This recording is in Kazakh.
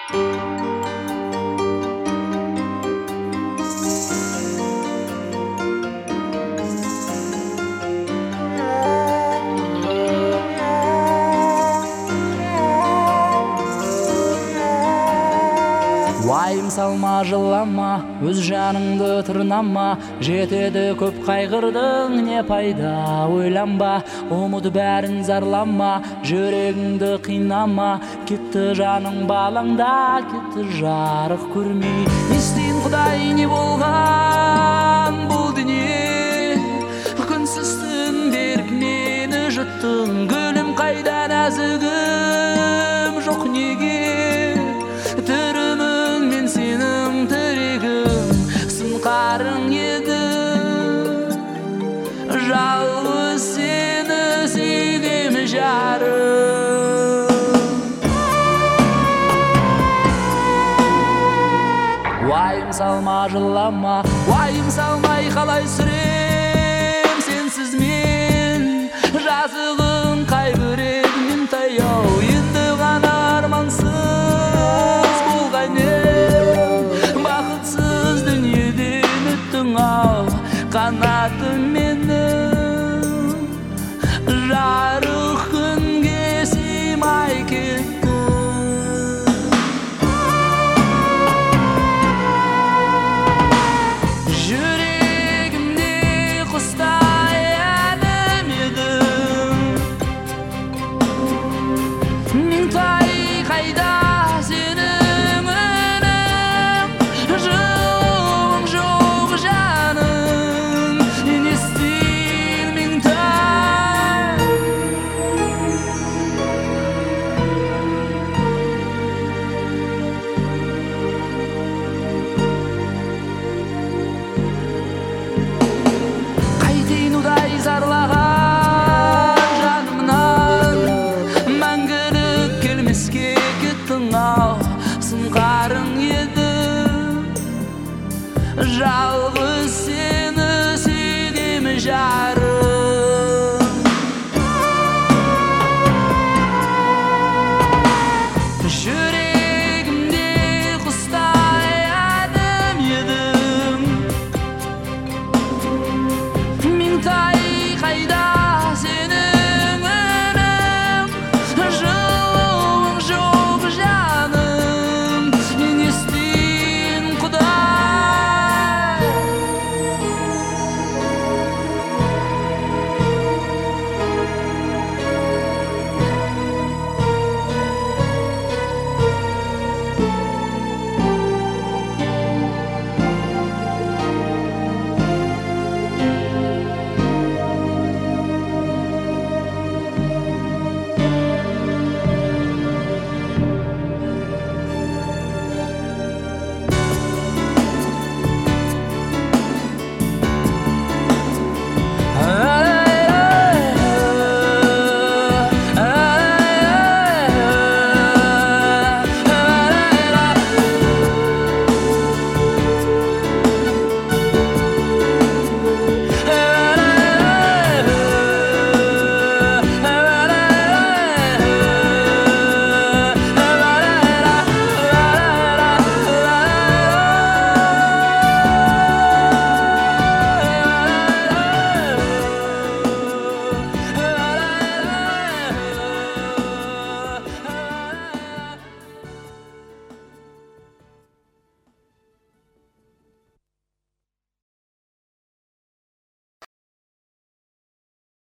Вайым салма, жылама, өз жаныңды тырнама, жетеді көп қайғырдың, не пайда ойланба, ұмыт бәрін зарлама, жүрегіңді қинама, кетті жаның балаңда, кетті жарық көрмей. Не істейін Құдай, не болған бұл дүние, күнсіз түндер мені жұттың, гүлім қайда нәзігім жоқ неге, түрімін мен сенің тірегім, сыңқарың еді, жалғыз сені сүйгем жарым. Уайым салма, жылама, уайым салмай қалай сүрем сенсіз мен, жазығым қай бір едім таяу, енді ғана армансыз болған едім, бақытсыз дүниеден өттің ау, қанатым менің жарық күнге сыймай кетті.